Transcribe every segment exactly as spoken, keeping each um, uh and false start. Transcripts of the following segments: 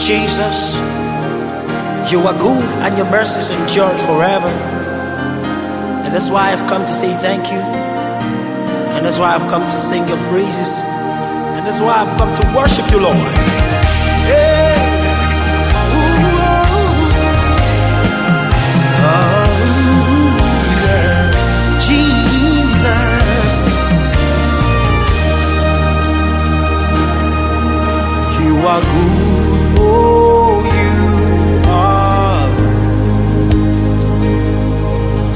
Jesus, you are good and your mercies endure forever. And that's why I've come to say thank you. And that's why I've come to sing your praises. And that's why I've come to worship you, Lord. Yeah. Ooh, oh, yeah. Jesus, you are good. Oh, you are good.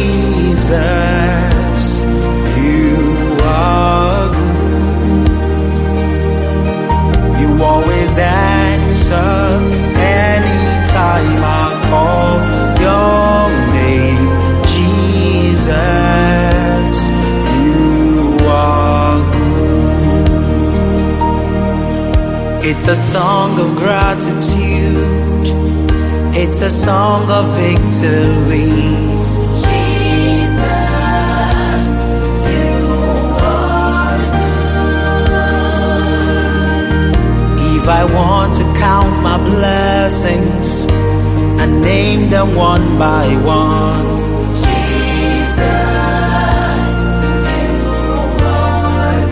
Jesus, you are good. You always answer anytime I call your name. Jesus, you are good. It's a song of gratitude. It's a song of victory. If I want to count my blessings and name them one by one, Jesus, you are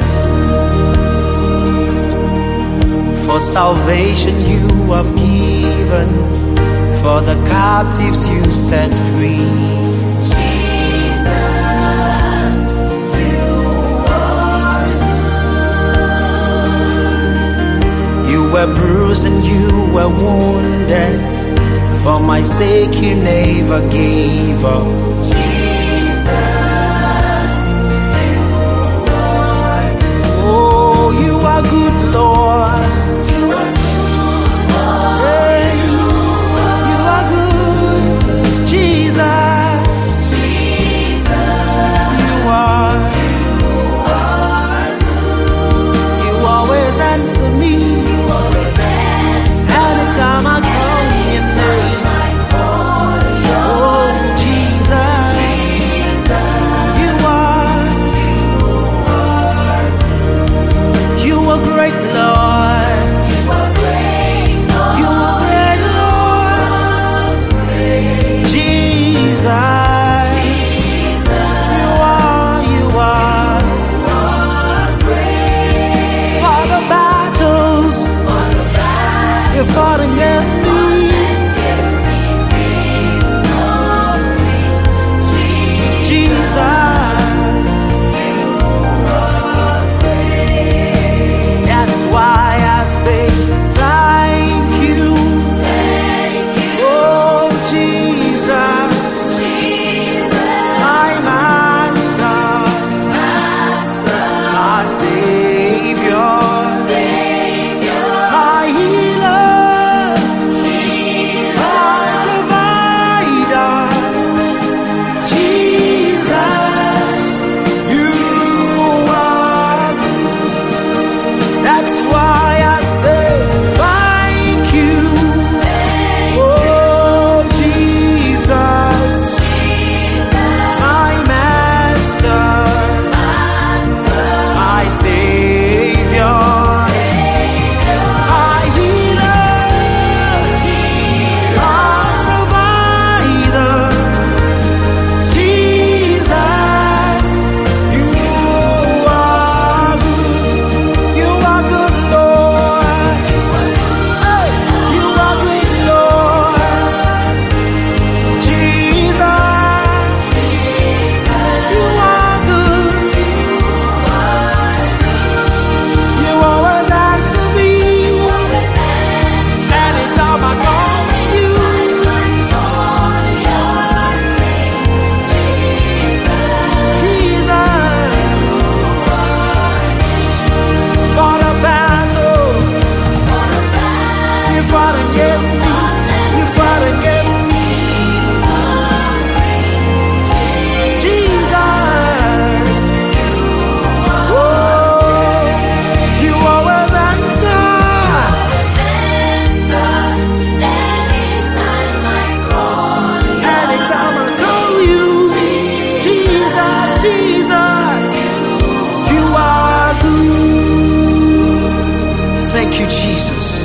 good. For salvation you have given, for the captives you set free. You were bruised and you were wounded. For my sake you never gave up. Jesus, you are good. Oh, you are good, Lord. You are good, Lord. Hey, you are good, Jesus. Jesus, You are. you are good. You always answer me. Anytime I call your name, oh Jesus, you are, you are great, Lord. You are great, Lord. Jesus, you are, you are. For the battles you fought and gave me. Jesus, that's why I say thank you. Oh Jesus, my Master, my Savior, my healer, my provider. Jesus, you are good. That's why I say thank you. Oh Jesus, my Master, my Savior, my healer, my provider. Jesus, you are good. You are good, Lord. Hey, you are good, Lord. Jesus, you are good. You always answer me. Anytime I call you. Jesus, for the battle, you fought and gave me, you fought and gave me. Jesus, oh, you always answer. Anytime I call you, Jesus, Jesus, you are good. Thank you, Jesus.